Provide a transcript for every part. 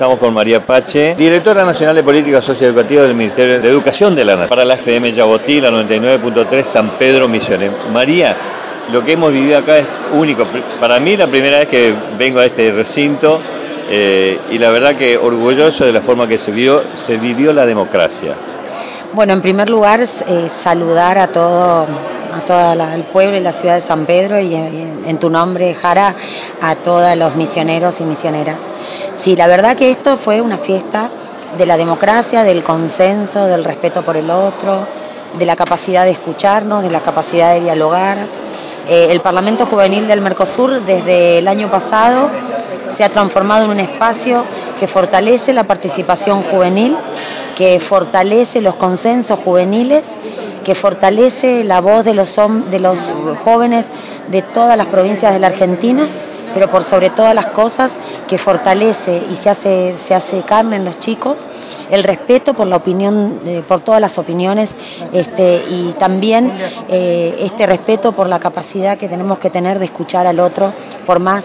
Estamos con María Pache, directora nacional de Política Socioeducativa del Ministerio de Educación de la Nación, para la FM Yabotí, la 99.3 San Pedro Misiones. María, lo que hemos vivido acá es único. Para mí la primera vez que vengo a este recinto y la verdad que orgulloso de la forma que se vivió la democracia. Bueno, en primer lugar, saludar a todo el pueblo y la ciudad de San Pedro y en tu nombre, Jara, a todos los misioneros y misioneras. Sí, la verdad que esto fue una fiesta de la democracia, del consenso, del respeto por el otro, de la capacidad de escucharnos, de la capacidad de dialogar. El Parlamento Juvenil del Mercosur desde el año pasado se ha transformado en un espacio que fortalece la participación juvenil, que fortalece los consensos juveniles, que fortalece la voz de los jóvenes de todas las provincias de la Argentina, pero por sobre todas las cosas que fortalece y se hace carne en los chicos el respeto por la opinión, por todas las opiniones, y también este respeto por la capacidad que tenemos que tener de escuchar al otro, por más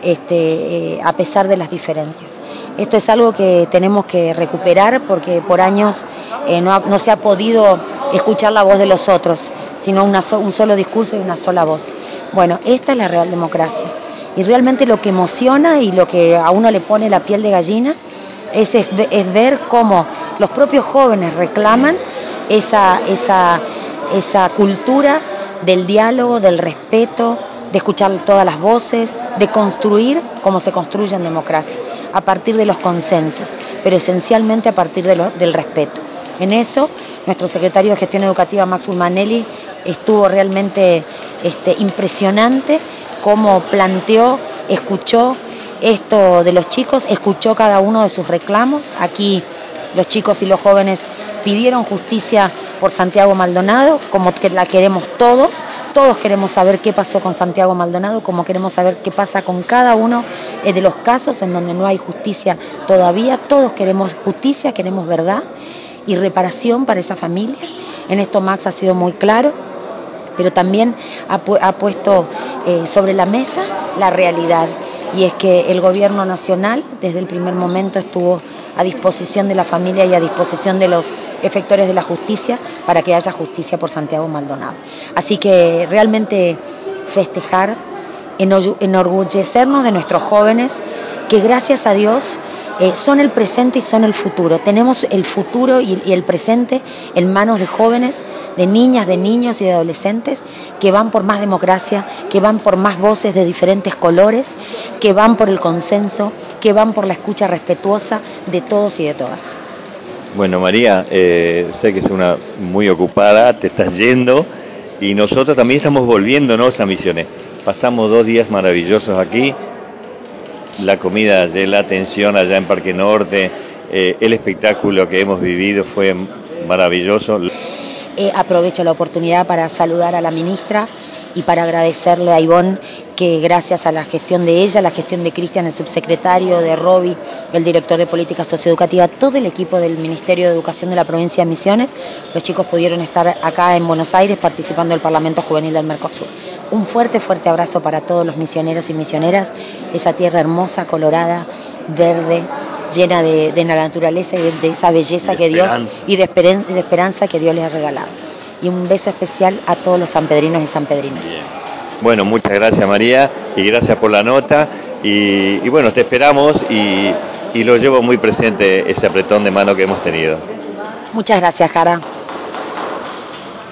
a pesar de las diferencias. Esto es algo que tenemos que recuperar porque por años no se ha podido escuchar la voz de los otros, sino un solo discurso y una sola voz. Bueno, esta es la real democracia. Y realmente lo que emociona y lo que a uno le pone la piel de gallina es ver cómo los propios jóvenes reclaman esa cultura del diálogo, del respeto, de escuchar todas las voces, de construir como se construye en democracia, a partir de los consensos, pero esencialmente a partir del respeto. En eso, nuestro secretario de Gestión Educativa, Max Ulmanelli, estuvo realmente impresionante cómo planteó, escuchó esto de los chicos, escuchó cada uno de sus reclamos. Aquí los chicos y los jóvenes pidieron justicia por Santiago Maldonado, como que la queremos todos queremos saber qué pasó con Santiago Maldonado, como queremos saber qué pasa con cada uno de los casos en donde no hay justicia todavía. Todos queremos justicia, queremos verdad y reparación para esa familia. En esto Max ha sido muy claro, pero también ha puesto sobre la mesa la realidad, y es que el gobierno nacional desde el primer momento estuvo a disposición de la familia y a disposición de los efectores de la justicia para que haya justicia por Santiago Maldonado. Así que realmente festejar, enorgullecernos de nuestros jóvenes que gracias a Dios son el presente y son el futuro. Tenemos el futuro y el presente en manos de jóvenes, de niñas, de niños y de adolescentes que van por más democracia, que van por más voces de diferentes colores, que van por el consenso, que van por la escucha respetuosa de todos y de todas. Bueno, María, sé que es una muy ocupada, te estás yendo y nosotros también estamos volviéndonos a Misiones. Pasamos 2 días maravillosos aquí, la comida ayer, la atención allá en Parque Norte, el espectáculo que hemos vivido fue maravilloso. Aprovecho la oportunidad para saludar a la ministra y para agradecerle a Ivonne que gracias a la gestión de ella, la gestión de Cristian, el subsecretario, de Roby, el director de Política Socioeducativa, todo el equipo del Ministerio de Educación de la provincia de Misiones, los chicos pudieron estar acá en Buenos Aires participando del Parlamento Juvenil del Mercosur. Un fuerte abrazo para todos los misioneros y misioneras, esa tierra hermosa, colorada, verde, llena de la naturaleza y de esa belleza que Dios y de esperanza que Dios les ha regalado. Y un beso especial a todos los sanpedrinos y sanpedrinas. Bien. Bueno, muchas gracias María y gracias por la nota y bueno, te esperamos y lo llevo muy presente ese apretón de mano que hemos tenido. Muchas gracias, Jara.